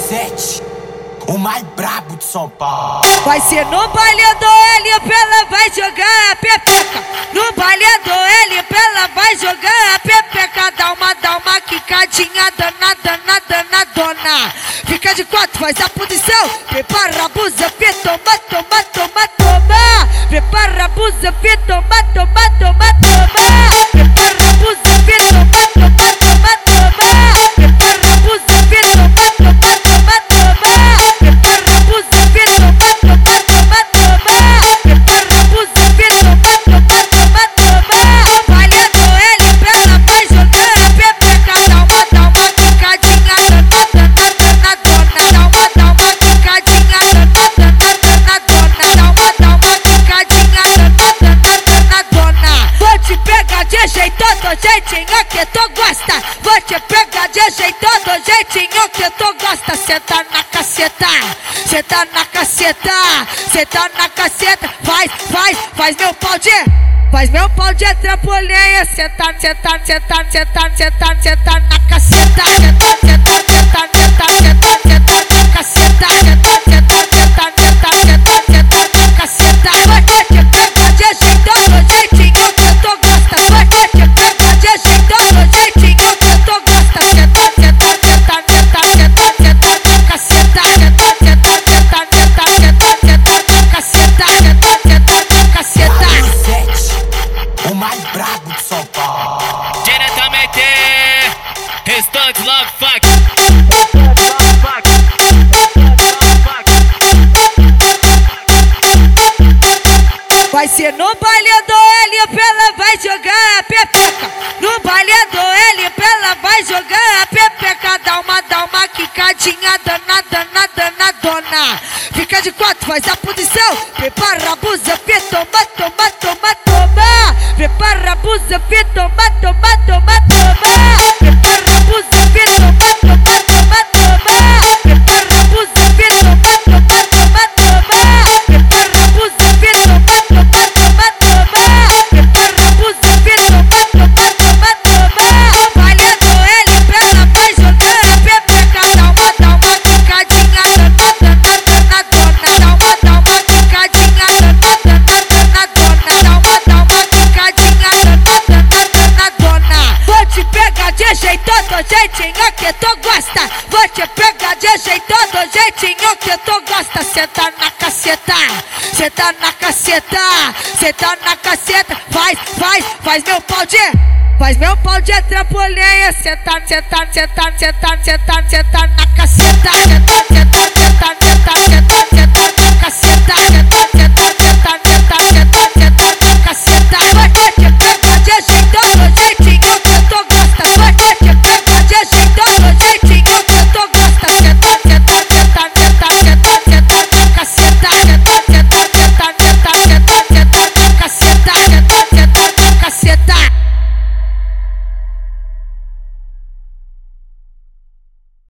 R7, o mais brabo de São Paulo. Vai ser no baile do L, ela vai jogar a pepeca. No baile do L, ela vai jogar a pepeca. Dá uma quicadinha danadona. Fica de quatro, faz a posição. Prepara a buza, fê, toma. Prepara a buza, fê, toma. Prepara a buza, fê, toma. Prepara a buza, fê, toma. Prepara a buza, fê, toma. Prepara a buza, fê, toma. Baile do L, ela vai jogar a pepeca. Dá uma quicadinha danadona. Dá uma quicadinha danadona. Dá uma quicadinha danadona. Vou te pegar de jeito do jeitinho que tu gosta. Vou te pegar de jeito do jeitinho que tu gosta. Senta na caceta, senta na caceta, senta na caceta. Faz meu pau de, faz meu pau de trampolim. Senta na caceta, senta na caceta, caceta. Vou te pegar de jeito do jeitinho que tu gosta. Vou te pegar de jeito do jeitinho que tu gosta. Senta caceta. R7, o mais brabo de São Paulo. Diretamente, Restante Love Fuck. Vai ser no baile do L, ela vai jogar a pepeca. No baile do L, ela vai jogar a pepeca. Dá uma quicadinha danadona. Fica de quatro, faz a posição. Prepara a buza, fê, toma. Prepara a buza, fê, toma. Prepara a buza, fê, toma. Prepara a buza, fê, toma. Prepara a buza, fê, toma. Prepara a buza, fê, toma. Baile do L, ela vai jogar a pepeca. Dá uma quicadinha danadona. Dá uma quicadinha danadona. Dá uma quicadinha danadona. Vou te pegar de jeito do jeitinho que tu gosta. Vou te pegar de jeito do jeitinho que tu gosta. Senta na caceta, senta na caceta, senta na caceta. Faz meu pau de, faz meu pau de trampolim. Senta na caceta.